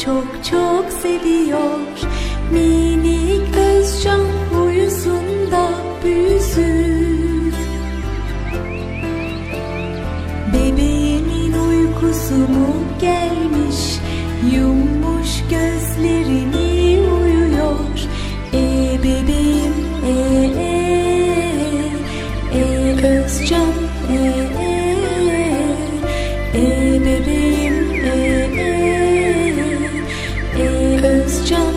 çok çok seviyor. Minik Özcan uyusun da büyüsün. Bebeğimin uykusu mu gelmiş, yummuş gözlerini uyuyor. Bebeğim Özcan bebeğim Özcan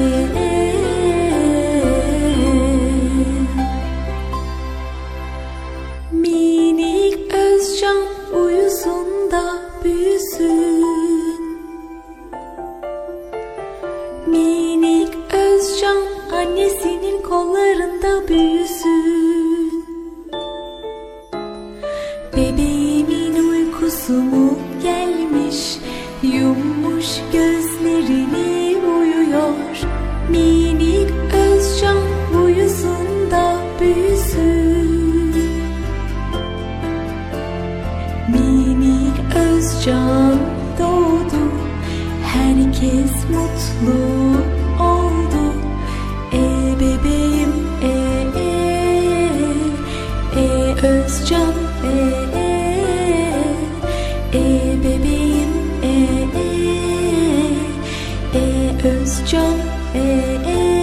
Minik Özcan uyusun da büyüsün. Minik Özcan annesinin kollarında büyüsün. Bebeğimin uykusu mu gelmiş, yummuş gözlerini uyuyor. Minik Özcan uyusun da büyüsün. Minik Özcan doğdu, herkes mutlu oldu. Bebeğim Özcan bebeğim Özcan